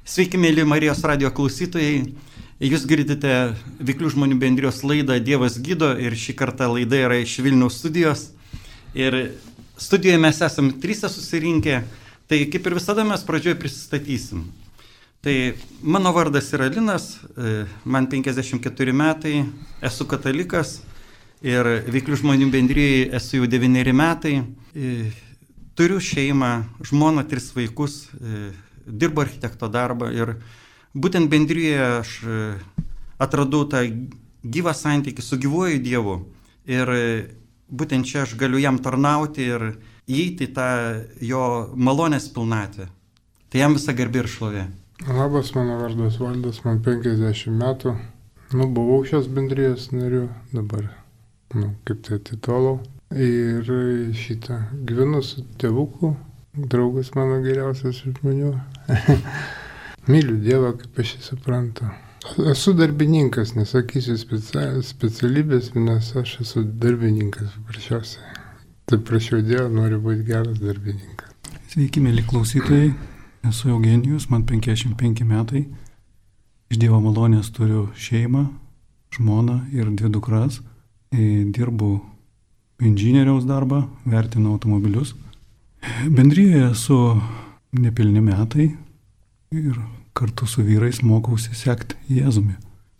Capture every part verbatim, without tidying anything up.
Sveiki, mėly Marijos radijo klausytojai. Jūs girdite Veiklių žmonių bendrijos laidą Dievas gydo ir šį kartą laida yra iš Vilniaus studijos. Ir studijoje mes esame trysia susirinkę, tai kaip ir visada mes pradžioje prisistatysim. Tai mano vardas yra Linas, man penkiasdešimt keturi metai, esu katalikas ir Veiklių žmonių bendrijoje esu jau devyneri metai. Turiu šeimą, žmoną, tris vaikus, dirbu architekto darbą ir būtent bendrijoje aš atradau tą gyvą santykį su gyvuoju Dievu ir būtent čia aš galiu jam tarnauti ir įeiti tą jo malonės pilnatvę. Tai jam visa garbė ir šlovė. Labas, mano vardas Valdas, man penkiasdešimt metų. Nu, buvau šios bendrijos nariu, dabar, nu, kaip tai atitolau. Ir šitą gyvenu su tėvuku, draugas mano geriausias žmonių. Myliu Dievą, kaip aš jį suprantu. Esu darbininkas, nesakysiu specialybės, nes aš esu darbininkas, paprasčiausiai. Taip prašiau Dievą, noriu būti geras darbininkas. Sveiki, mėly klausytojai. Esu Eugenijus, man penkiasdešimt penki metai. Iš Dievo malonės turiu šeimą, žmoną ir dvi dukras. Dirbu inžinieriaus darbą, vertinu automobilius. Bendrijoje esu nepilni metai ir kartu su vyrais mokausi sekti Jėzumi.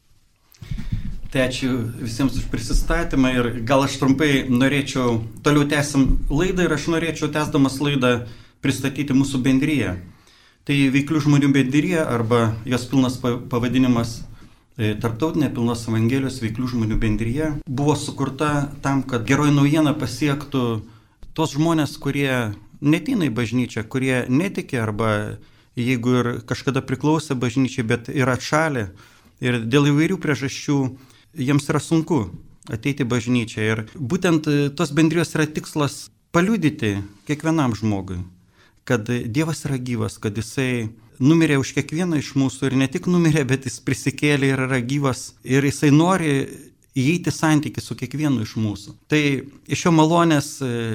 Tai ačiū visiems už prisistatymą ir gal aš trumpai norėčiau, toliau tęsim laidą ir aš norėčiau tęsdamas laidą pristatyti mūsų bendriją. Tai Veiklių žmonių bendrija arba jos pilnas pavadinimas Tarptautinė pilnos Evangelijos Veiklių žmonių bendrija buvo sukurta tam, kad geroji naujiena pasiektų tos žmonės, kurie neateina į bažnyčią, kurie netiki arba jeigu ir kažkada priklausė bažnyčiai, bet yra atšalę ir dėl įvairių priežasčių jiems yra sunku ateiti į bažnyčią. Ir būtent tos bendrijos yra tikslas paliudyti kiekvienam žmogui, kad Dievas yra gyvas, kad jisai numirė už kiekvieną iš mūsų ir ne tik numirė, bet jis prisikėlė ir yra gyvas ir jisai nori įeiti santykį su kiekvienu iš mūsų. Tai iš jo malonės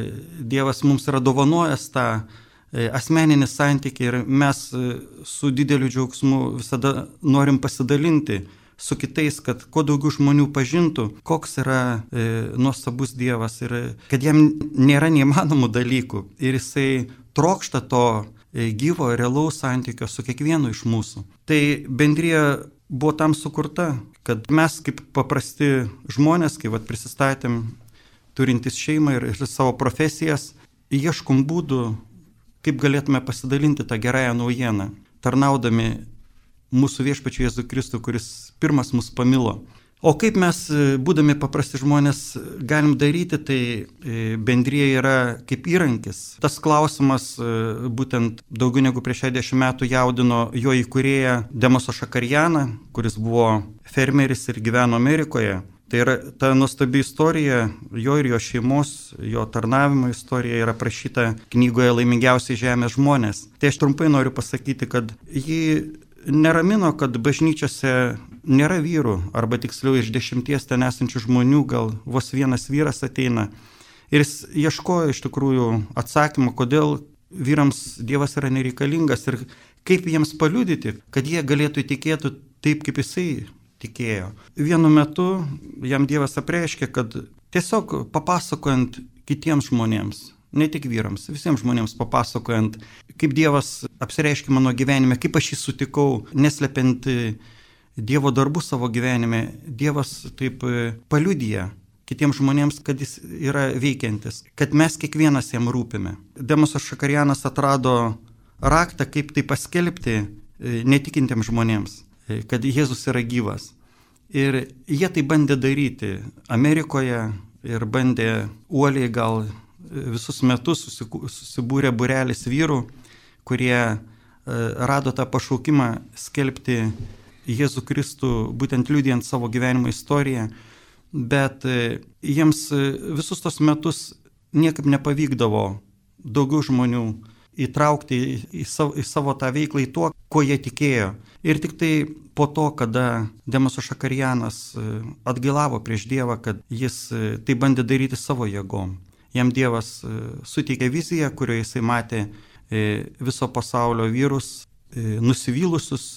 Dievas mums yra dovanojęs tą asmeninį santykį ir mes su dideliu džiaugsmu visada norim pasidalinti su kitais, kad kuo daugiau žmonių pažintų, koks yra e, nuostabus Dievas ir kad jam nėra neįmanomų dalykų ir jisai trokšta to e, gyvo, realaus santykio su kiekvienu iš mūsų. Tai bendrija buvo tam sukurta, kad mes kaip paprasti žmonės, kai vat prisistatėm, turintys šeimą ir, ir savo profesijas, ieškom būdų, kaip galėtume pasidalinti tą gerąją naujieną, tarnaudami mūsų viešpačiu Jėzų Kristų, kuris pirmas mus pamilo. O kaip mes, būdami paprasti žmonės, galim daryti, tai bendrija yra kaip įrankis. Tas klausimas būtent daugiau negu prieš šešiasdešimt metų jaudino jo įkūrėją Demoso Šakarianą, kuris buvo fermeris ir gyveno Amerikoje. Tai yra ta nuostabi istorija, jo ir jo šeimos, jo tarnavimo istorija yra aprašyta knygoje Laimingiausiai žemės žmonės. Tai aš trumpai noriu pasakyti, kad jį neramino, kad bažnyčiose nėra vyrų, arba tiksliau iš dešimties ten esančių žmonių gal vos vienas vyras ateina. Ir jis ieškojo iš tikrųjų atsakymą, kodėl vyrams Dievas yra nereikalingas ir kaip jiems paliudyti, kad jie galėtų įtikėti taip, kaip jisai tikėjo. Vienu metu jam Dievas apreiškė, kad tiesiog papasakojant kitiems žmonėms, ne tik vyrams, visiems žmonėms papasakojant, kaip Dievas apsireiškė mano gyvenime, kaip aš jį sutikau, neslepiant Dievo darbų savo gyvenime, Dievas taip paliudija kitiems žmonėms, kad jis yra veikiantis, kad mes kiekvienas jam rūpime. Demosas Šakarianas atrado raktą, kaip tai paskelbti netikintiems žmonėms, kad Jėzus yra gyvas. Ir jie tai bandė daryti Amerikoje ir bandė uoliai gal visus metus susibūrė būrelis vyrų, kurie rado tą pašaukimą skelbti Jėzų Kristų, būtent liudijant savo gyvenimo istoriją, bet jiems visus tos metus niekaip nepavykdavo daugiau žmonių įtraukti į savo, į savo tą veiklą, į tuo, ko jie tikėjo. Ir tik tai po to, kada Demosas Šakarianas atgailavo prieš Dievą, kad jis tai bandė daryti savo jėgom. Jam Dievas suteikė viziją, kurioje jisai matė viso pasaulio vyrus nusivylusius,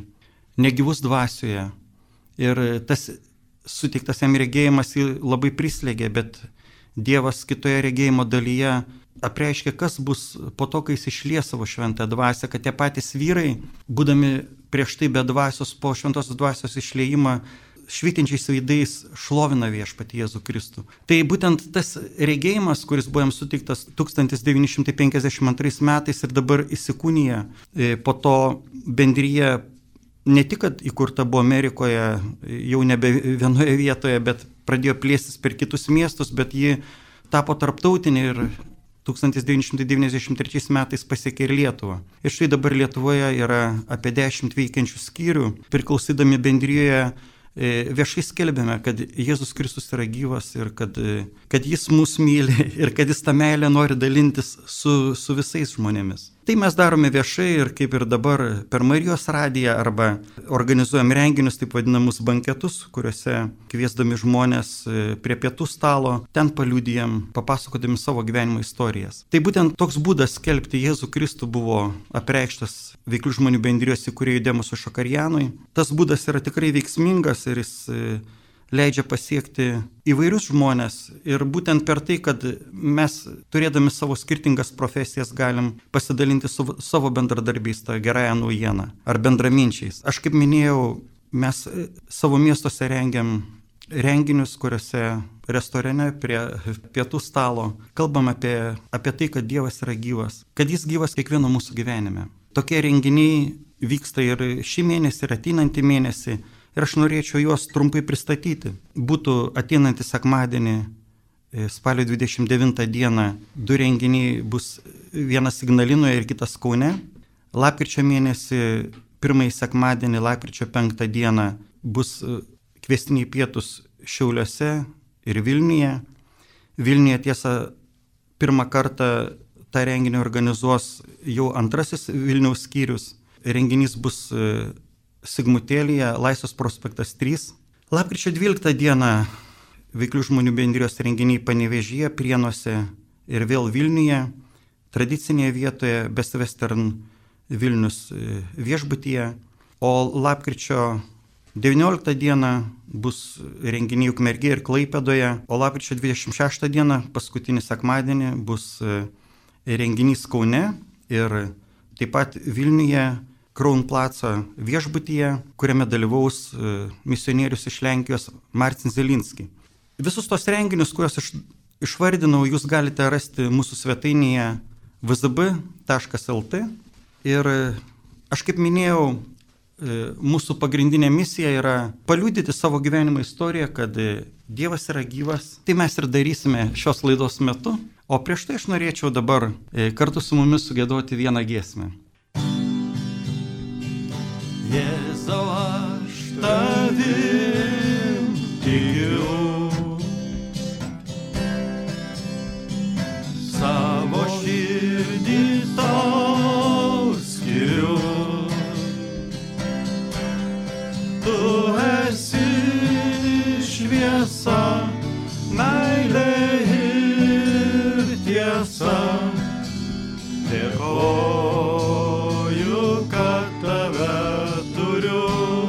negyvus dvasioje. Ir tas suteiktas jam regėjimas jį labai prislėgė, bet Dievas kitoje regėjimo dalyje apreiškė, kas bus po to, kai jis išlies savo šventą dvasią, kad tie patys vyrai, būdami prieš tai be dvasios, po šventosios dvasios išliejimą, švytinčiais veidais šlovina viešpatį Jėzų Kristų. Tai būtent tas regėjimas, kuris buvo jam suteiktas tūkstantis devyni šimtai penkiasdešimt antrais metais ir dabar įsikūnija, po to bendrija ne tik, kad įkurta buvo Amerikoje, jau nebe vienoje vietoje, bet pradėjo plėstis per kitus miestus, bet ji tapo tarptautinė ir tūkstantis devyni šimtai devyniasdešimt trečiais metais pasiekė ir Lietuvą. Ir štai dabar Lietuvoje yra apie dešimt veikiančių skyrių, priklausydami bendrijoje viešai skelbėme, kad Jėzus Kristus yra gyvas ir kad, kad jis mus myli ir kad jis tą meilę nori dalintis su, su visais žmonėmis. Tai mes darome viešai ir kaip ir dabar per Marijos radiją arba organizuojam renginius, taip vadinamus banketus, kuriuose kviesdami žmonės prie pietų stalo, ten paliudijam, papasakodami savo gyvenimo istorijas. Tai būtent toks būdas skelbti Jėzų Kristų buvo apreikštas Veiklių žmonių bendrijos įkūrėjui Demosui Šakarianui. Tas būdas yra tikrai veiksmingas ir jis leidžia pasiekti įvairius žmonės. Ir būtent per tai, kad mes, turėdami savo skirtingas profesijas, galim pasidalinti su savo bendradarbiais tą gerąją naujieną ar bendraminčiais. Aš kaip minėjau, mes savo miestuose rengiam renginius, kuriuose restorane prie pietų stalo kalbam apie, apie tai, kad Dievas yra gyvas, kad jis gyvas kiekvieno mūsų gyvenime. Tokie renginiai vyksta ir šį mėnesį, ir ateinantį mėnesį. Ir aš norėčiau juos trumpai pristatyti. Būtų ateinantį sekmadienį, spalio dvidešimt devintą dieną, du renginiai bus, vienas Ignalinoje ir kitas Kaune. Lapkričio mėnesį, pirmąjį sekmadienį, lapkričio penktą dieną, bus kviestiniai pietus Šiauliuose ir Vilniuje. Vilniuje tiesa, pirmą kartą tą renginį organizuos jau antrasis Vilniaus skyrius. Renginys bus Sigmutėlyje, Laisvės prospektas trys. Lapkričio dvyliktą dieną Veiklių žmonių bendrijos renginiai Panevėžyje, Prienuose ir vėl Vilniuje, tradicinėje vietoje Best Western Vilnius viešbutyje. O lapkričio devynioliktą dieną bus renginiai Ukmergėje ir Klaipėdoje, o lapkričio dvidešimt šeštą dieną, paskutinį sekmadienį, bus renginys Kaune ir taip pat Vilniuje Kronplaco viešbutyje, kuriame dalyvaus misionierius iš Lenkijos Marcin Zelinski. Visus tos renginius, kuriuos aš išvardinau, jūs galite rasti mūsų svetainėje v z b taškas l t. Ir aš kaip minėjau, mūsų pagrindinė misija yra paliudyti savo gyvenimo istoriją, kad Dievas yra gyvas. Tai mes ir darysime šios laidos metu. O prieš tai aš norėčiau dabar kartu su mumis sugiedoti vieną giesmę. Jėzau, aš tavim tikiu, savo širdį tau skiriu. Tu esi šviesa, meilė ir tiesa. Dėkoju, kad tave turiu.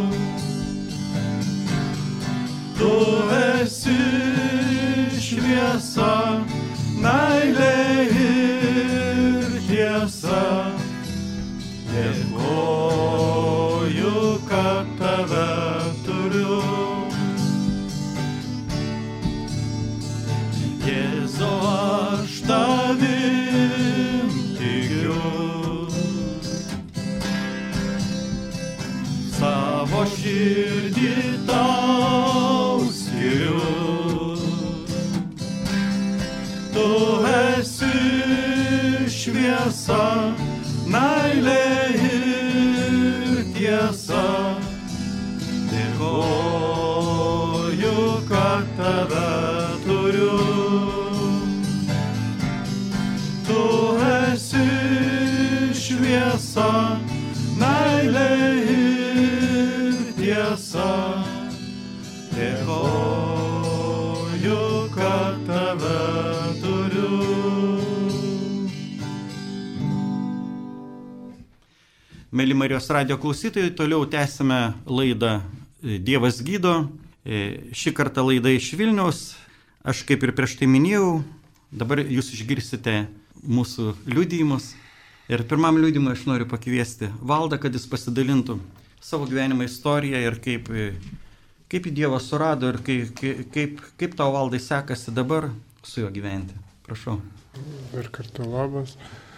Tu esi šviesa, meilė ir tiesa. Dėkoju, kad tave turiu. Jėzau, aš tavim tikiu, savo širdį tau skiriu. Tu esi šviesa, meilė ir tiesa. Dėkoju, kad tave turiu. Tu esi šviesa, meilė ir tiesa. Marijos radio klausytojai, toliau tęsime laidą Dievas gydo. Šį kartą laida iš Vilniaus. Aš kaip ir prieš tai minėjau, dabar jūs išgirsite mūsų liudijimus. Ir pirmam liudijimui aš noriu pakviesti Valdą, kad jis pasidalintų savo gyvenimo istoriją ir kaip, kaip į Dievą surado ir kaip, kaip, kaip tau, Valdai, sekasi dabar su juo gyventi. Prašau. Dar kartą labas.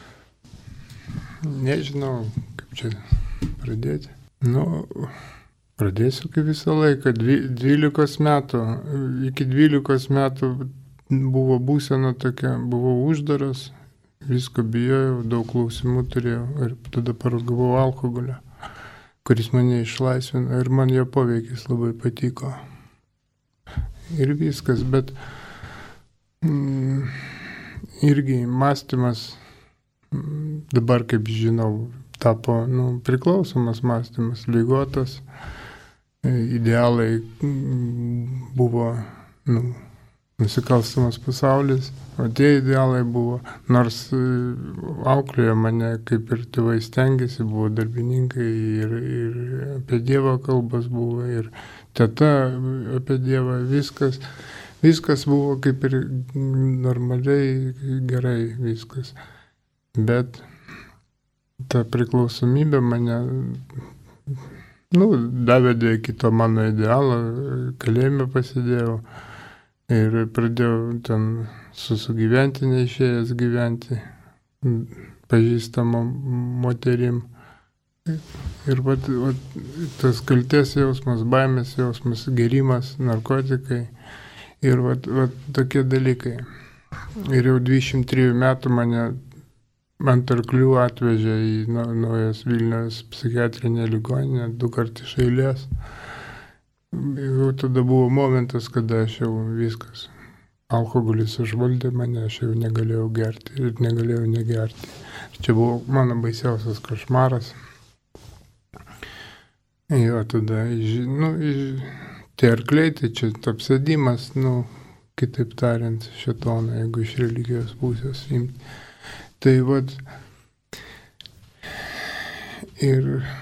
Nežinau, kaip čia pradėti. Nu, pradėsiu kaip visą laiką. dvylikos metų. Iki dvylikos metų buvo būsena tokia, buvau uždaras, visko bijojau, daug klausimų turėjau ir tada paragavau alkoholio, kuris mane išlaisvino ir man jo poveikis labai patiko. Ir viskas, bet mm, irgi mąstymas dabar, kaip žinau, tapo nu, priklausomas mąstymas, lygotas, idealai buvo nu, nusikalstamas pasaulis, o tie idealai buvo, nors auklėjo mane, kaip ir tėvai stengiasi, buvo darbininkai ir, ir apie Dievą kalbas buvo, ir teta apie Dievą, viskas, viskas buvo kaip ir normaliai, gerai viskas. Bet ta priklausomybė mane, nu, davedė iki to mano idealo, kalėjime pasidėjau ir pradėjau ten su sugyventinė išėjęs gyventi, pažįstamom moterim. Ir vat, vat, tas kaltės jausmas, baimės jausmas, gerimas, narkotikai ir vat, vat, tokie dalykai. Ir jau dvidešimt trijų metų mane ant arklių atvežė į Naujas Vilniaus psichiatrinę ligoninę du kart iš eilės. Jau tada buvo momentas, kada aš jau viskas. Alkoholis užvaldė mane, aš jau negalėjau gerti ir negalėjau negerti. Ir čia buvo mano baisiausias košmaras. Jo, tada, nu, tie arkliai, tai čia apsėdimas, nu, kitaip tariant, šėtono, jeigu iš religijos pusės imti. Tai vat, ir,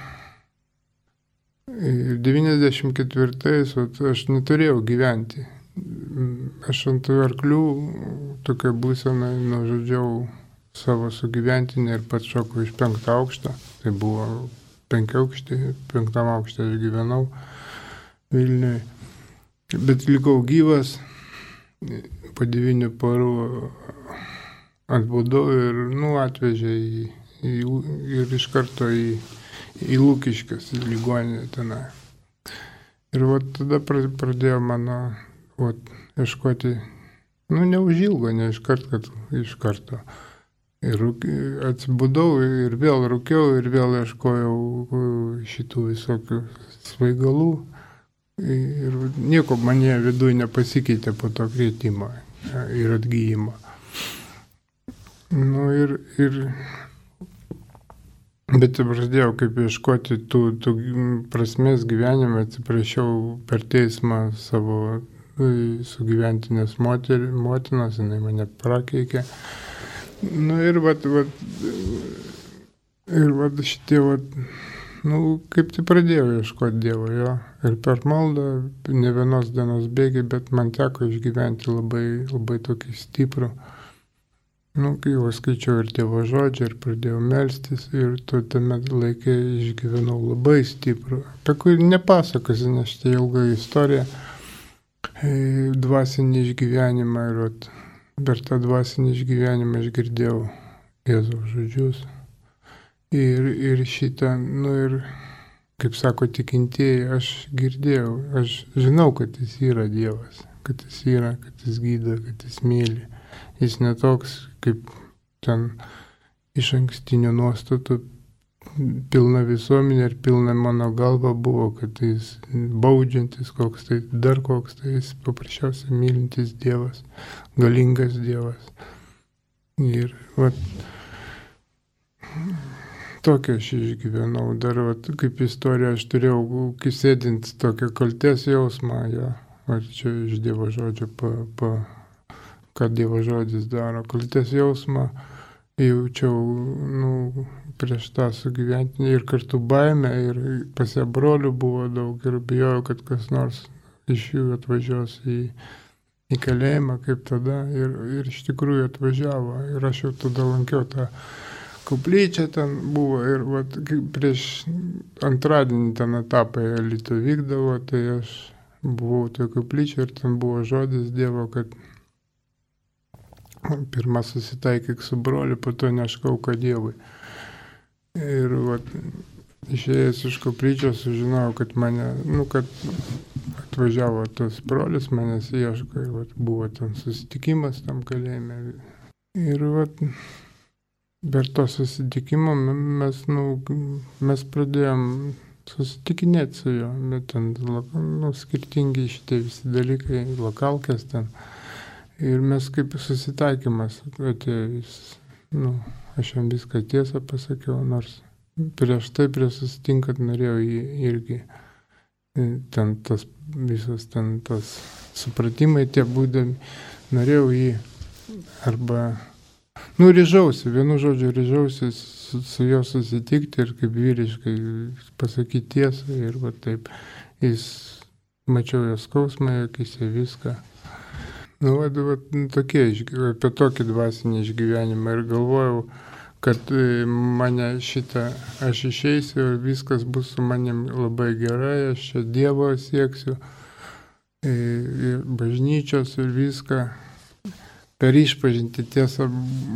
ir devyniasdešimt ketvirtais vat, aš neturėjau gyventi. Aš ant arklių tokia būsena nužudžiau savo sugyventinį ir pats šokau iš penktą aukštą. Tai buvo penkiaaukštė, penktam aukšte aš gyvenau Vilniuje. Bet likau gyvas, po devynių parų atbudau ir nu, atvežė į, į, ir iš karto į, į Lukiškes, į ligoninę tenai. Ir vat tada pradėjo mano vat, ieškoti, nu neužilgo, ne iš karto, kad iš karto. Ir atsibudau ir vėl rūkiau ir vėl ieškojau šitų visokių svaigalų. Ir nieko mane viduje nepasikeitė po to kvietimo ir atgyjimo. Nu ir, ir bet pradėjau kaip ieškoti tų, tų prasmės gyvenime, atsiprašiau per teismą savo sugyventinės moterį, motinos, jinai mane prakeikė. Nu ir vat, vat, ir vat šitie vat, nu kaip tai pradėjau ieškoti Dievo, jo. Ir per maldą, ne vienos dienos bėgiai, bet man teko išgyventi labai, labai tokį stiprų. Nu, kai jau skaičiau ir Dievo žodžią ir pradėjau melstis ir tu tame laikė išgyvenau labai stiprų, apie kurį nepasakosiu, nes tai ilga istorija, dvasinį išgyvenimą ir vat, per tą dvasinį išgyvenimą aš girdėjau Jėzaus žodžius ir, ir šitą, nu ir, kaip sako tikintieji, aš girdėjau, aš žinau, kad jis yra Dievas, kad jis yra, kad jis gydo, kad jis myli. Jis netoks, kaip ten iš ankstinių nuostatų pilna visuomenė ir pilna mano galva buvo, kad jis baudžiantis koks tai, dar koks tai, jis paprasčiausiai mylintis Dievas, galingas Dievas. Ir vat, tokią aš išgyvenau, dar vat, kaip istorija aš turėjau, kai sėdint tokią kaltės jausmą, jo, vat čia iš Dievo žodžio pa, pa ką Dievo žodis daro. Kaltės jausmą jaučiau, nu, prieš tą sugyventinį ir kartu baimė, ir pas ją brolių buvo daug ir bijojau, kad kas nors iš jų atvažiuos į, į kalėjimą kaip tada ir, ir iš tikrųjų atvažiavo ir aš jau tada lankiau tą koplyčią ten buvo ir vat, prieš antradienį ten etapai Alytuje vykdavo, tai aš buvau toje koplyčioje ir ten buvo žodis Dievo, kad pirmą susitaikyk su broliu, po to nešk auką Dievui. Ir vat, išėjęs iš koplyčios sužinojau, kad mane, nu, kad atvažiavo tas brolis, manęs ieško ir vat, buvo ten susitikimas tam kalėjime. Ir vat, per to susitikimą mes, nu, mes pradėjom susitikinėti su juo, bet ten, nu, skirtingi šitie visi dalykai, lokalkės ten. Ir mes kaip susitaikymas atėjus, nu, aš jam viską tiesą pasakiau, nors prieš tai, prieš susitinkat, norėjau jį irgi, ten tas visas, ten tas supratimai tie būdami, norėjau jį arba, nu, ryžausi, vienu žodžiu ryžausi su, su juo susitikti ir kaip vyriškai pasakyti tiesą ir va taip, jis, mačiau jo skausmą, akise viską. Nu, va, va, tokie, apie tokį dvasinį išgyvenimą ir galvojau, kad mane šitą, aš išeisiu ir viskas bus su manim labai gerai, aš čia Dievo sieksiu, ir bažnyčios ir viską. Per išpažinti tiesą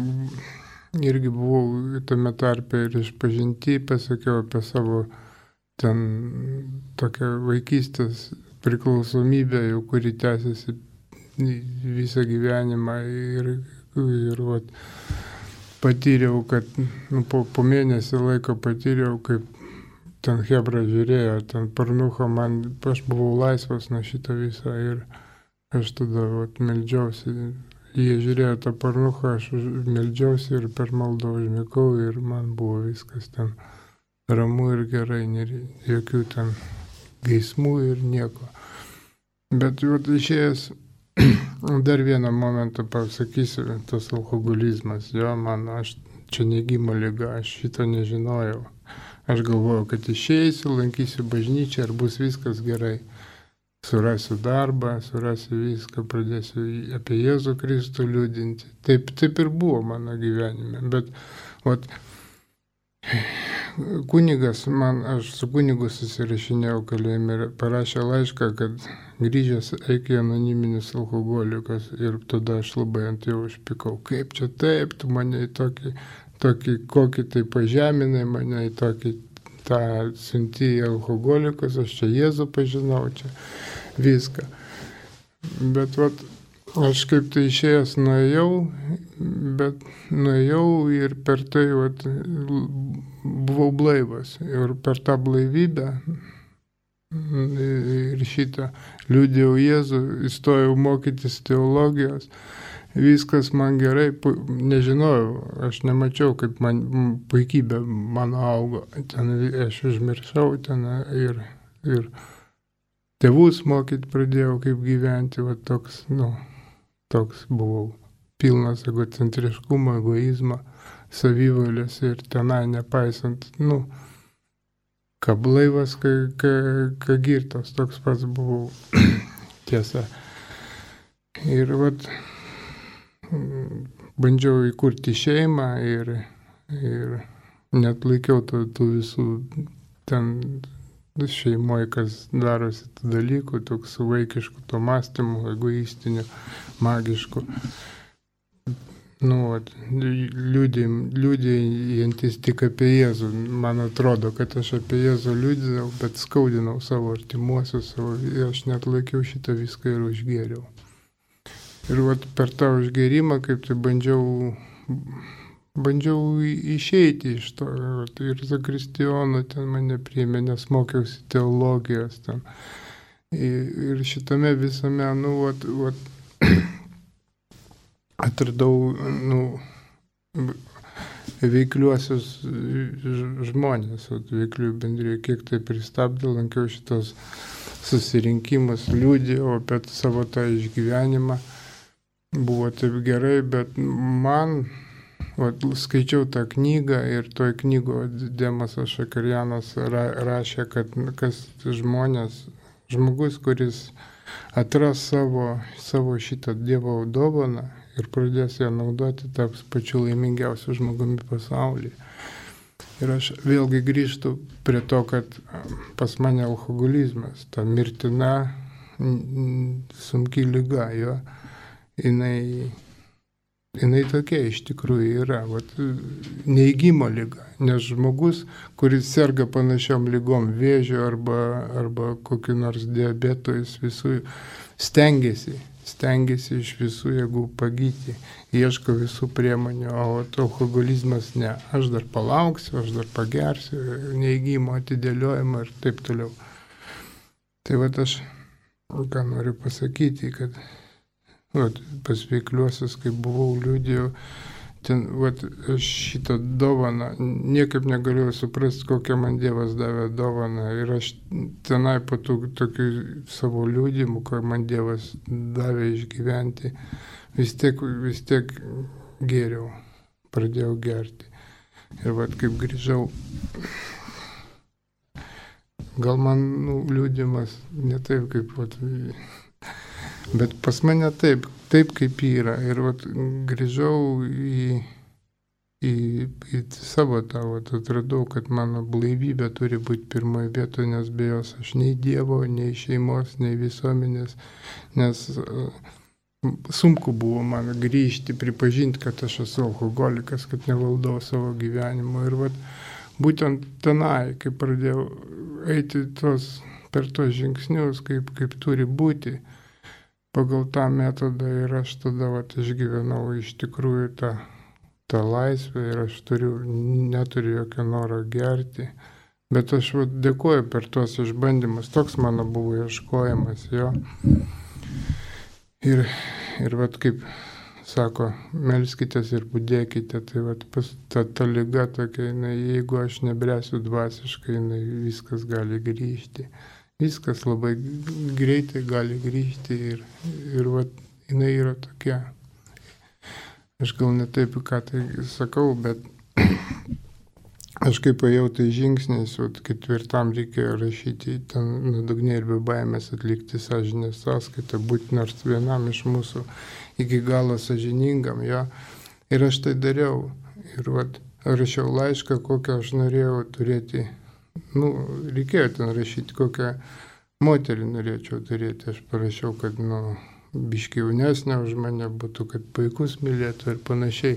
irgi buvau tame tarpe ir išpažinti, pasakiau apie savo ten tokią vaikystės priklausomybę, jau kuri tęsiasi visą gyvenimą ir, ir vat, patyriau, kad nu, po, po mėnesį laiko patyriau, kaip ten Hebra žiūrėjo, ten pornucho, man, aš buvau laisvas nuo šito viso ir aš tada vat, meldžiausi, jie žiūrėjo tą pornuchą, aš meldžiausi ir per maldą užmigau ir man buvo viskas ten ramu ir gerai, jokių ten geismų ir nieko. Bet vat, išėjęs dar vieną momentą pasakysiu, tas alkoholizmas, jo, man, aš čia negimo liga, aš šito nežinojau. Aš galvojau, kad išeisiu, lankysiu bažnyčią ir bus viskas gerai. Surasiu darbą, surasiu viską, pradėsiu apie Jėzų Kristų liudinti. Taip, taip ir buvo mano gyvenime, bet vat, kunigas, man, aš su kunigu susirašinėjau kalėjime ir parašė laišką, kad grįžęs eik į anoniminius alkoholikus ir tada aš labai ant jo užpikau. Kaip čia taip, tu mane į tokį, tokį kokį tai pažeminai, mane į tokį tą siunti į alkoholikus, aš čia Jėzų pažinau, čia viską. Bet vat, aš kaip tai išėjęs nuėjau, bet nuėjau ir per tai vat, buvau blaivas. Ir per tą blaivybę ir šitą liudijau Jėzų, įstojau mokytis teologijos, viskas man gerai, nežinojau, aš nemačiau, kaip man puikybė mano augo, ten aš užmiršau ten ir, ir tėvus mokyti pradėjau, kaip gyventi, va toks, nu, toks buvau, pilnas egocentriškumo, egoizmo, savivalės ir tenai nepaisant, nu, ką blaivas, ką, ką, ką girtas, toks pats buvau, tiesa. Ir vat, bandžiau įkurti šeimą ir, ir net laikiau tų, tų visų ten šeimoje, kas darosi tų dalykų, toks vaikiškų to mąstymų, egoistinių, magiškų. Nu, vat, liudijantis tik apie Jėzų. Man atrodo, kad aš apie Jėzų liudinau, bet skaudinau savo artimuosius, savo, aš net laikiau šitą viską ir užgėriau. Ir vat, per tą užgėrimą, kaip tai bandžiau, bandžiau išeiti iš to. Vat, ir zakristijono ten mane priėmė, nes mokiausi teologijos ten. Ir, ir šitame visame, nu, vat, vat, atradau, nu, veikliuosius žmonės, veiklių bendrijų, kiek tai pristabdė, lankiau šitos susirinkimus, liudijau apie savo tą išgyvenimą, buvo taip gerai, bet man vat, skaičiau tą knygą ir toj knygo Demasas Šakarianas ra, rašė, kad kas žmonės, žmogus, kuris atras savo, savo šitą Dievo dovaną ir pradės ją naudoti, taps pačiu laimingiausiu žmogumi pasaulyje. Ir aš vėlgi grįžtu prie to, kad pas mane alkoholizmas, ta mirtina, sunki liga, jo, jinai, jinai tokia iš tikrųjų yra, vat, neigimo liga, nes žmogus, kuris serga panašiom ligom, vėžio arba, arba kokiu nors diabetu, jis visų stengiasi, stengiasi iš visų jėgų pagyti, ieško visų priemonių, o alkoholizmas ne, aš dar palauksiu, aš dar pagersiu, neigimo, atidėliojimo ir taip toliau. Tai vat aš, ką noriu pasakyti, kad vat, pas veikliuosius, kai buvau, liudijau, ten, vat, aš šitą dovaną, niekaip negalėjau suprasti, kokią man Dievas davė dovaną. Ir aš tenai po tų tokių savo liudimų, ką man Dievas davė išgyventi, vis tiek, vis tiek gėriau, pradėjau gerti. Ir vat, kaip grįžau, gal man nu, liudimas ne taip, kaip vat, bet pas mane taip, taip kaip yra. Ir vat, grįžau į, į, į savo tą, vat, atradau, kad mano blaivybė turi būti pirmoje vietoje, nes be jos aš nei Dievo, nei šeimos, nei visuomenės, nes uh, sunku buvo man grįžti, pripažinti, kad aš esu alkoholikas, kad nevaldau savo gyvenimo. Ir vat, būtent tenai, kai pradėjau eiti tos, per tos žingsnius, kaip, kaip turi būti, pagal tą metodą ir aš tada vat, išgyvenau iš tikrųjų tą, tą laisvę ir aš turiu, neturiu jokio noro gerti. Bet aš vat, dėkoju per tuos išbandymus, toks mano buvo ieškojimas jo. Ir, ir vat, kaip sako, melskitės ir budėkite, tai vat, pas, ta, ta liga tokia, jinai, jeigu aš nebręsiu dvasiškai, jinai, viskas gali grįžti. Viskas labai greitai gali grįžti ir, ir vat, jinai yra tokia. Aš gal ne taip, ką tai sakau, bet aš kaip ėjau tai žingsniais, vat, ketvirtam reikėjo rašyti ten nuodugniai ir be baimės atlikti sąžinės sąskaitą, būti nors vienam iš mūsų iki galo sąžiningam, jo. Ir aš tai dariau. Ir vat, rašiau laišką, kokią aš norėjau turėti. Nu, reikėjo ten rašyti, kokią moterį norėčiau turėti. Aš parašiau, kad, nu, biškiai jaunesnė už mane būtų, kad vaikus mylėtų ir panašiai.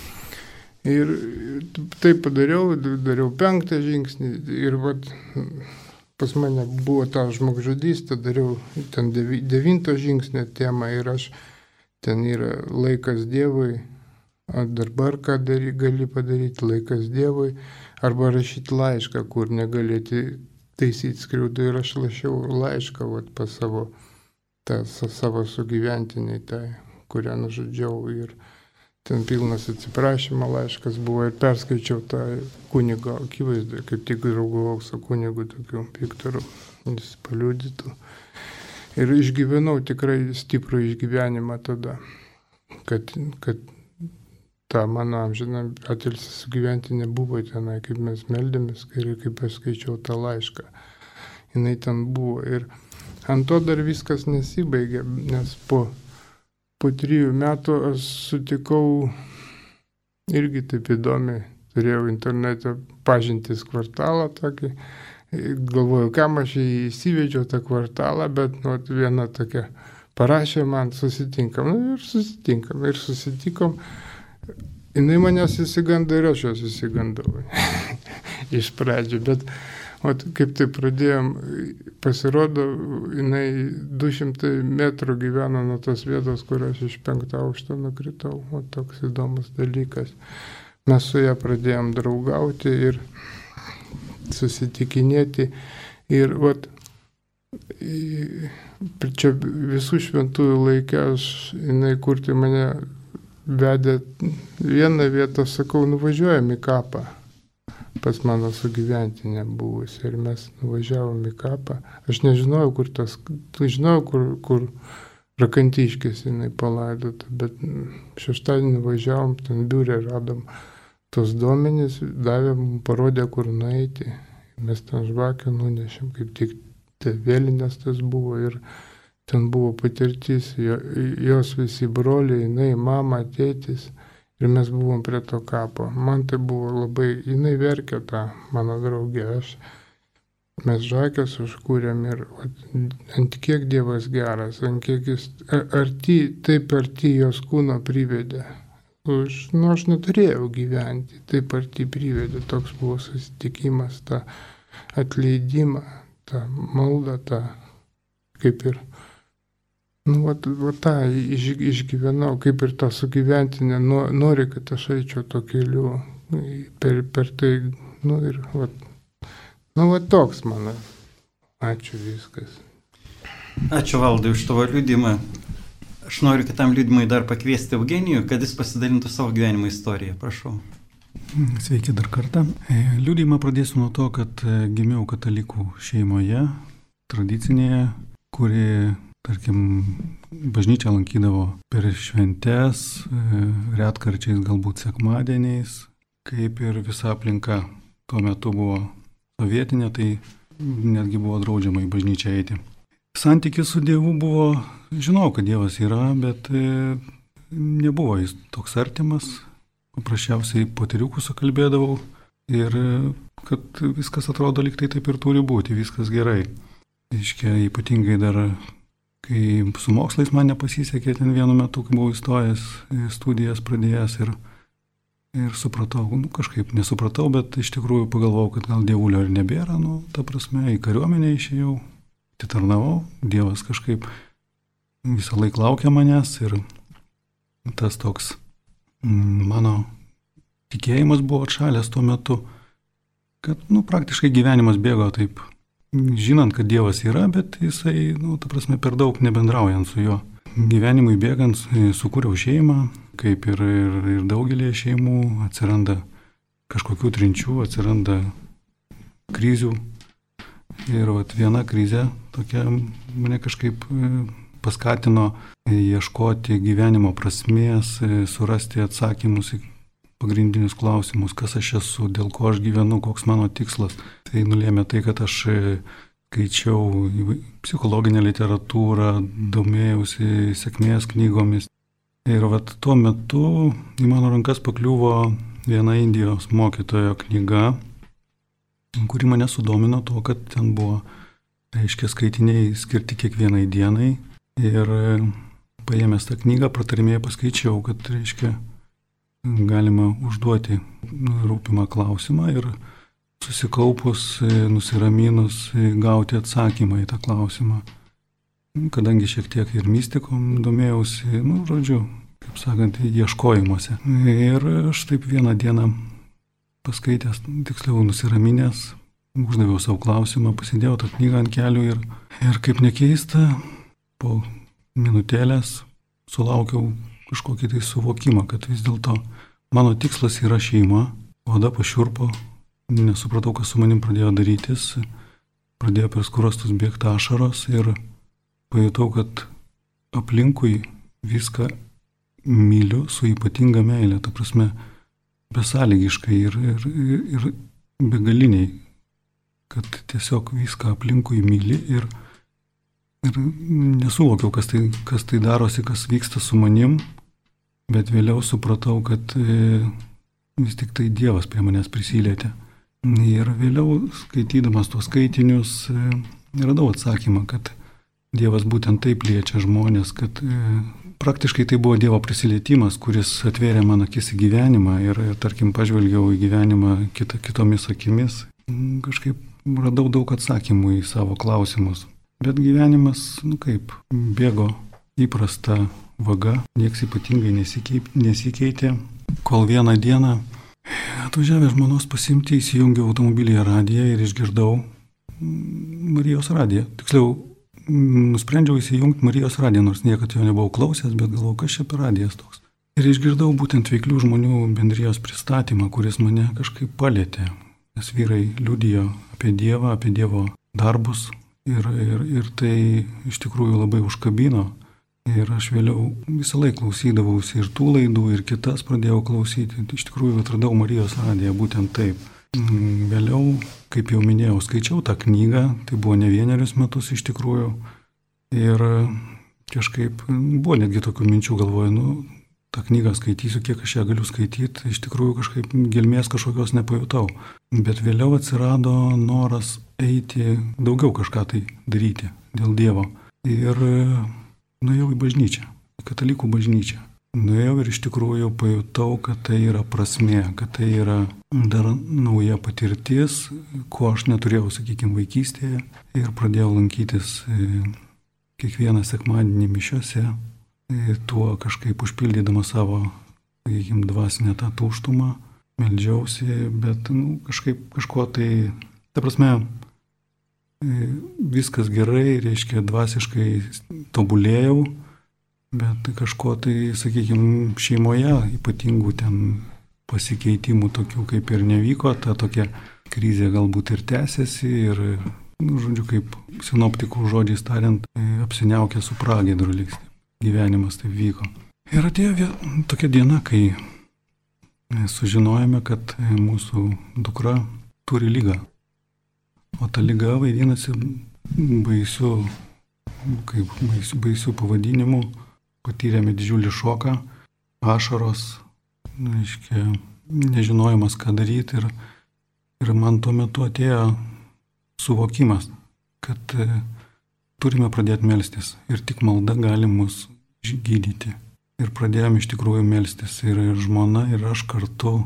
Ir taip padariau, dariau penktą žingsnį ir vat, pas mane buvo ta žmogžudystė, dariau ten devinto žingsnio temą ir aš, ten yra laikas Dievui, o dabar ką dary, gali padaryti, laikas Dievui, arba rašyti laišką, kur negalėti taisyti skriaudų. Ir aš rašiau laišką vat, pas savo, tą, savo sugyventiniai, tą, kurią nužudžiau. Ir ten pilnas atsiprašymo laiškas buvo ir perskaičiau tą kunigo akivaizdą, kaip tik draugavau su kunigu tokiu Viktoru, jis paliudytų. Ir išgyvenau tikrai stiprų išgyvenimą tada, kad, kad ta mano amžina atilsį sugyventi nebuvo tenai, kaip mes meldėmės ir kaip aš skaičiau tą laišką. Jinai ten buvo. Ir ant to dar viskas nesibaigė, nes po, po trijų metų aš sutikau irgi taip įdomi, turėjau internete pažintis kvartalą tokį, galvoju, kam aš įsivedžiau tą kvartalą, bet nu, viena tokia parašė man, susitinkam, nu, ir susitinkam, ir susitikom. Jinai manęs įsigando ir aš jos įsigandau iš pradžių, bet ot, kaip tai pradėjom, pasirodo, jinai du šimtai metrų gyveno nuo tos vietos, kur aš iš penkto aukšto nukritau. O toks įdomus dalykas. Mes su ją pradėjom draugauti ir susitikinėti. Ir vat, čia visų šventųjų laikė, aš, jinai kurti mane vedė vieną vietą, sakau, nuvažiuojam į kapą. Pas mano sugyventinė buvusi ir mes nuvažiavom į kapą. Aš nežinojau, kur tas, tu žinojau, kur, kur Rakantiškės jinai palaidota, bet šeštadienį važiavom, ten biure radom tos duomenys, davėm, parodė, kur nueiti. Mes ten žvakių nunešėm, kaip tik te vėlinės tas buvo ir ten buvo patirtis, jo, jos visi broliai, jinai, mama, tėtis ir mes buvom prie to kapo. Man tai buvo labai, jinai verkė tą mano draugę, aš. Mes žvakės užkūrėm ir ant kiek Dievas geras, ant kiek jis arti, taip arti jos kūno privedė. Aš, nu, aš neturėjau gyventi, taip arti privedė, toks buvo susitikimas, tą atleidimą, tą maldą, tą kaip ir, nu, va, va tą iš, išgyvenau, kaip ir tą sugyventinę, nori, kad aš eičiau to keliu, per, per tai, nu ir, va, nu, va toks mano. Ačiū viskas. Ačiū Valdai už tavo liudymą. Aš noriu kitam liudymui dar pakviesti Eugenijų, kad jis pasidalintų savo gyvenimo istoriją. Prašau. Sveiki dar kartą. Liudymą pradėsiu nuo to, kad gimiau katalikų šeimoje, tradicinėje, kuri, tarkim, bažnyčią lankydavo per šventes, retkarčiais galbūt sekmadieniais, kaip ir visa aplinka tuo metu buvo sovietinė, tai netgi buvo draudžiama į bažnyčią eiti. Santykis su Dievu buvo, žinau, kad Dievas yra, bet e, nebuvo jis toks artimas. Paprasčiausiai poteriukų sukalbėdavau ir kad viskas atrodo lyg tai taip ir turi būti, viskas gerai. Iškia, ypatingai dar, kai su mokslais man nepasisekė ten vienu metu, kai buvau įstojęs, studijas pradėjęs ir Ir supratau, nu kažkaip nesupratau, bet iš tikrųjų pagalvojau, kad gal dievulio ir nebėra, nu, ta prasme, į kariuomenę išėjau, atitarnavau, Dievas kažkaip visą laiką laukia manęs ir tas toks mano tikėjimas buvo atšalęs tuo metu, kad, nu, praktiškai gyvenimas bėgo taip, žinant, kad Dievas yra, bet jisai, nu, ta prasme, per daug nebendraujant su juo. Gyvenimui bėgant sukūriau šeimą, kaip ir, ir, ir daugelį šeimų, atsiranda kažkokių trinčių, atsiranda krizių. Ir vat, viena krizė tokia mane kažkaip paskatino ieškoti gyvenimo prasmės, surasti atsakymus į pagrindinius klausimus, kas aš esu, dėl ko aš gyvenu, koks mano tikslas. Tai nulėmė tai, kad aš skaičiau psichologinę literatūrą, domėjausi sėkmės knygomis. Ir vat tuo metu į mano rankas pakliuvo viena Indijos mokytojo knyga, kuri mane sudomino to, kad ten buvo, reiškia, skaitiniai skirti kiekvienai dienai. Ir paėmęs tą knygą, pratarimėje paskaičiau, kad, reiškia, galima užduoti rūpimą klausimą ir susikaupus, nusiraminus, gauti atsakymą į tą klausimą. Kadangi šiek tiek ir mystikom domėjausi, nu, žodžiu, kaip sakant, ieškojimuose. Ir aš taip vieną dieną paskaitęs, tiksliau nusiraminęs, uždaviau savo klausimą, pasidėjau tą knygą ant kelių ir, ir kaip nekeista, po minutėlės sulaukiau kažkokį tai suvokimą, kad vis dėlto mano tikslas yra šeima, oda pašiurpo, nesupratau, kas su manim pradėjo darytis, pradėjo per skruostus bėgti ašaros ir pajutau, kad aplinkui viską myliu su ypatinga meilė, ta prasme, besąlygiškai ir, ir, ir begaliniai, kad tiesiog viską aplinkui myli ir, ir nesuvokiau, kas tai, kas tai darosi, kas vyksta su manim, bet vėliau supratau, kad e, vis tik tai Dievas prie manęs prisilietė. Ir vėliau, skaitydamas tuos skaitinius, e, radau atsakymą, kad Dievas būtent taip liečia žmonės, kad e, praktiškai tai buvo Dievo prisilietimas, kuris atvėrė man akis į gyvenimą ir, ir tarkim, pažvelgiau į gyvenimą kita, kitomis akimis. Kažkaip radau daug atsakymų į savo klausimus. Bet gyvenimas, nu kaip, bėgo įprasta vaga, nieks ypatingai nesikeitė, kol vieną dieną atvažiavę žmonos pasimti įsijungiau automobilyje radiją ir išgirdau Marijos radiją. Tiksliau, nusprendžiau įsijungti Marijos radiją, nors niekad jo nebuvau klausęs, bet galvojau, kas čia per radijas toks. Ir išgirdau būtent veiklių žmonių bendrijos pristatymą, kuris mane kažkaip palėtė. Nes vyrai liudijo apie Dievą, apie Dievo darbus ir, ir, ir tai iš tikrųjų labai užkabino. Ir aš vėliau visą laiką klausydavausi ir tų laidų, ir kitas pradėjau klausyti. Iš tikrųjų atradau Marijos radiją būtent taip. Vėliau, kaip jau minėjau, skaičiau tą knygą, tai buvo ne vienerius metus iš tikrųjų. Ir kažkaip buvo netgi tokių minčių, galvoju, nu, tą knygą skaitysiu, kiek aš ją galiu skaityti, iš tikrųjų kažkaip gelmės kažkokios nepajutau. Bet vėliau atsirado noras eiti daugiau kažką tai daryti dėl Dievo. Ir nuėjau į bažnyčią, į katalikų bažnyčią. Nuėjau ir iš tikrųjų pajutau, kad tai yra prasmė, kad tai yra dar nauja patirtis, ko aš neturėjau, sakykime, vaikystėje. Ir pradėjau lankytis kiekvieną sekmadienį mišiose, tuo kažkaip užpildydama savo, sakykime, dvasinę tą tuštumą, meldžiausi, bet nu, kažkaip kažko tai, ta prasme, viskas gerai, reiškia, dvasiškai tobulėjau, bet kažko tai, sakykime, šeimoje ypatingų ten pasikeitimų tokių kaip ir nevyko, ta tokia krizė galbūt ir tęsiasi ir, nu, žodžiu, kaip sinoptikų žodžiais tariant, apsiniaukė su pragiedruliais. Gyvenimas taip vyko. Ir atėjo tokia diena, kai sužinojome, kad mūsų dukra turi ligą. O ta liga vaidinasi baisių, kaip baisių, baisių pavadinimų, patyrėme didžiulį šoką, ašaros, reiškia, nežinojimas, ką daryti. Ir, ir man tuo metu atėjo suvokimas, kad e, turime pradėti melstis ir tik malda gali mus gydyti. Ir pradėjome iš tikrųjų melstis ir, ir žmona, ir aš kartu.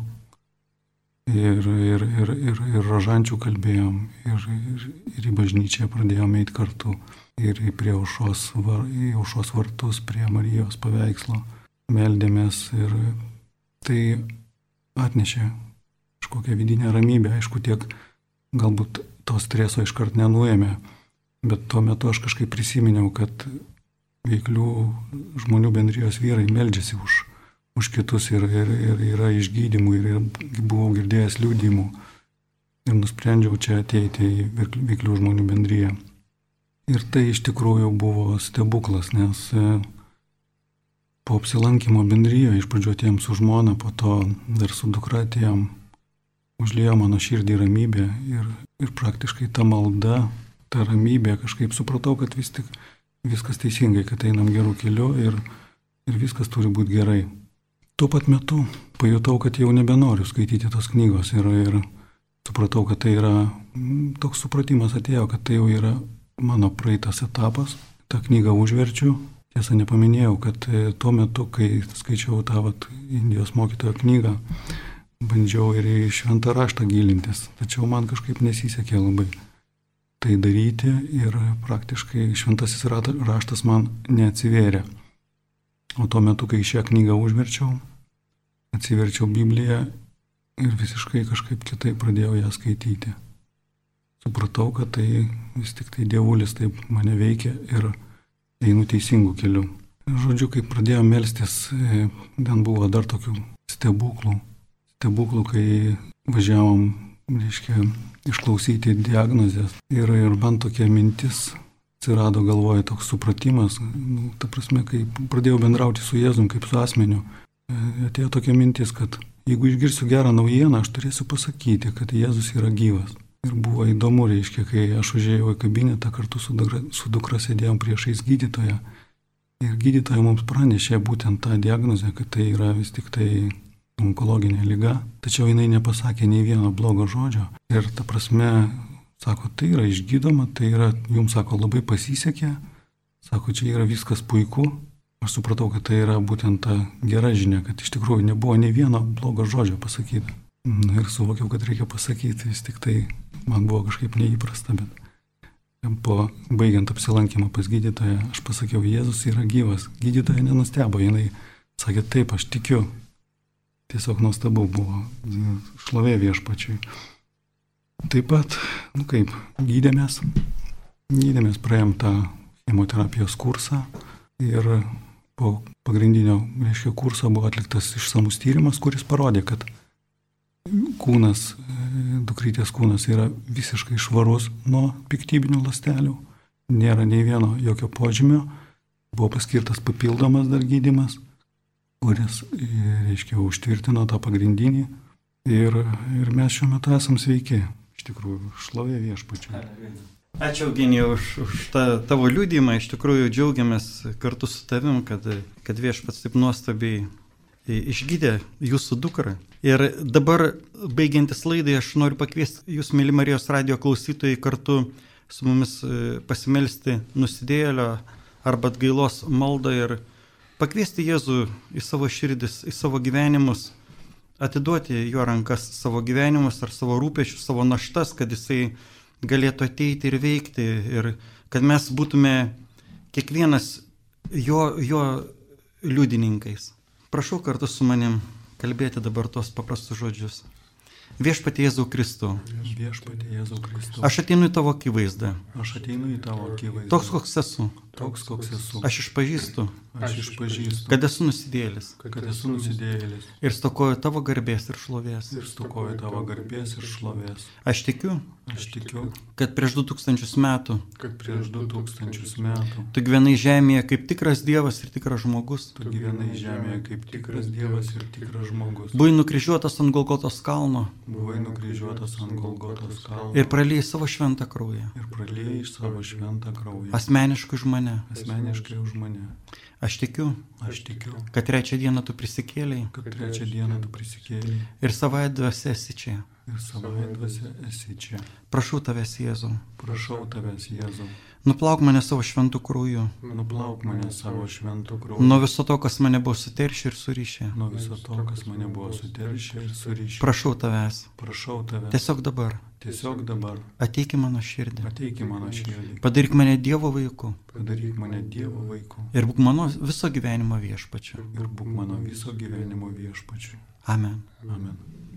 Ir, ir, ir, ir, ir rožančių kalbėjom, ir, ir, ir į bažnyčią pradėjome eiti kartu, ir prie aušos, var, į aušos vartus, prie Marijos paveikslo meldėmės, ir tai atnešė kažkokią vidinę ramybę. Aišku, tiek galbūt to streso iškart nenuėmė, bet tuo metu aš kažkaip prisiminiau, kad veiklių žmonių bendrijos vyrai meldžiasi už už kitus ir, ir, ir yra išgydymų ir, ir buvau girdėjęs liudijimų ir nusprendžiau čia ateiti į veiklių žmonių bendriją. Ir tai iš tikrųjų buvo stebuklas, nes po apsilankimo bendrijoje, iš pradžių atėjom su žmona, po to dar su dukra atėjom, užliejo mano širdį ramybė ir, ir praktiškai ta malda, ta ramybė, kažkaip supratau, kad vis tik viskas teisingai, kad einam gerų kelių ir, ir viskas turi būti gerai. Tuo pat metu pajutau, kad jau nebenoriu skaityti tos knygos ir, ir supratau, kad tai yra, toks supratimas atėjo, kad tai jau yra mano praeitas etapas. tą knygą užverčiu. Tiesa, nepaminėjau, kad tuo metu, kai skaičiau tą vat, Indijos mokytojo knygą, bandžiau ir į šventą raštą gilintis, tačiau man kažkaip nesisekė labai tai daryti ir praktiškai šventasis raštas man neatsivėrė. O tuo metu, kai šią knygą užverčiau, atsiverčiau Bibliją ir visiškai kažkaip kitaip pradėjau ją skaityti. Supratau, kad tai vis tik tai dievulis taip mane veikia ir einu teisingų kelių. Žodžiu, kai pradėjau melstis, ten buvo dar tokių stebuklų. Stebuklų, kai važiavom, reiškia, išklausyti diagnozės. Ir, ir man tokia mintis atsirado galvoje, toks supratimas. Nu, ta prasme, kai pradėjau bendrauti su Jėzum kaip su asmeniu, atėjo tokia mintis, kad jeigu išgirsiu gerą naujieną, aš turėsiu pasakyti, kad Jėzus yra gyvas. Ir buvo įdomu, reiškia, kai aš užėjau į kabinetą, kartu su dukra, su dukra sėdėjom priešais gydytoją. Ir gydytoja mums pranešė būtent tą diagnozę, kad tai yra vis tik tai onkologinė liga. Tačiau jinai nepasakė nei vieno blogo žodžio. Ir ta prasme, sako, tai yra išgydoma, tai yra, jums sako, labai pasisekė. Sako, čia yra viskas puiku. Aš supratau, kad tai yra būtent ta gera žinia, kad iš tikrųjų nebuvo nei vieno blogo žodžio pasakyta. Ir suvokiau, kad reikia pasakyti, vis tik tai man buvo kažkaip neįprasta, bet po baigiant apsilankymą pas gydytoją, aš pasakiau, Jėzus yra gyvas. Gydytoja nenustebo, jinai sakė, taip, aš tikiu. Tiesiog nuostabu buvo, šlovė viešpačiui. Taip pat, nu kaip, gydėmės, gydėmės, praėjom tą chemoterapijos kursą ir po pagrindinio, reiškia, kurso buvo atliktas išsamus tyrimas, kuris parodė, kad kūnas, dukrytės kūnas yra visiškai švarus nuo piktybinių ląstelių, nėra nei vieno jokio požymio Buvo paskirtas papildomas dar gydymas, kuris, reiškia, užtvirtino tą pagrindinį. Ir, ir mes šiuo metu esam sveiki. Iš tikrųjų, šlovė Viešpačiui. Ačiū, Eugenijau, už, už tą tavo liudijimą. Iš tikrųjų, džiaugiamės kartu su tavim, kad, kad Viešpats taip nuostabiai išgydė jūsų dukrą. Ir dabar, baigiantis laidai, aš noriu pakviesti jūs, mėly Marijos radijo klausytojai, kartu su mumis pasimelsti nusidėjėlio arba atgailos maldą ir pakviesti Jėzų į savo širdis, į savo gyvenimus, atiduoti jo rankas savo gyvenimus ar savo rūpešius, savo naštas, kad jisai galėtų ateiti ir veikti ir kad mes būtume kiekvienas jo, jo liudininkais. Prašau kartu su manim kalbėti dabar tos paprastus žodžius. Viešpatie Jėzau Kristau. Viešpatie Jėzau Kristau. Aš ateinu į tavo akivaizdą. Aš ateinu į tavo akivaizdą. Toks, koks esu. Toks, koks esu. Aš išpažįstu. Aš išpažįstu. Kad esu nusidėjėlis. Kad esu nusidėjėlis. Ir stokoju tavo garbės ir šlovės. Ir stokoju tavo garbės ir šlovės. Aš tikiu. Aš tikiu. Kad prieš du tūkstančius metų. Kad prieš du tūkstančius metų. Tu gyvenai žemėje kaip tikras Dievas ir tikras žmogus. Tu gyvenai žemėje kaip tikras Dievas ir tikras žmogus. Buvai nukryžiuotas ant Golgotos kalno. Buvai nukryžiuotas ant Golgotos kalno. Ir praliejai savo šventą kraują. Ir praliejai savo šventą kraują. Asmeniškai už mane. Asmeniškai už mane. Aš tikiu. Aš tikiu. Kad trečią dieną tu prisikėlei. Kad trečią dieną tu prisikėlei. Ir savąją dvasią esi čia. Ir savąją dvasią esi čia. Prašau tavęs, Jėzau. Prašau tavęs, Jėzau. Nuplauk mane savo šventų krauju. Nuplauk mane savo šventų krauju. Nuo viso to, kas mane buvo suteršę ir surišę. Nuo viso to, kas mane buvo suteršę ir surišę. Prašau tavęs. Prašau tavęs. Tiesiog dabar. Tiesiog dabar. Ateik į mano širdį. Ateik į mano širdį. Padaryk mane Dievo vaiku. Padaryk mane Dievo vaiku. Ir būk mano viso gyvenimo viešpačiu. Ir būk mano viso gyvenimo viešpačiu. Amen. Amen.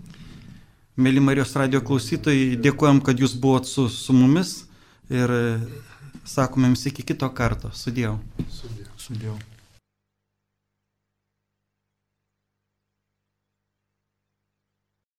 Mėly Marijos radijo klausytojai, dėkojom, kad jūs buvot su, su mumis ir sakome jums iki kito karto. Sudėjau. Sudėjau. Sudėjau.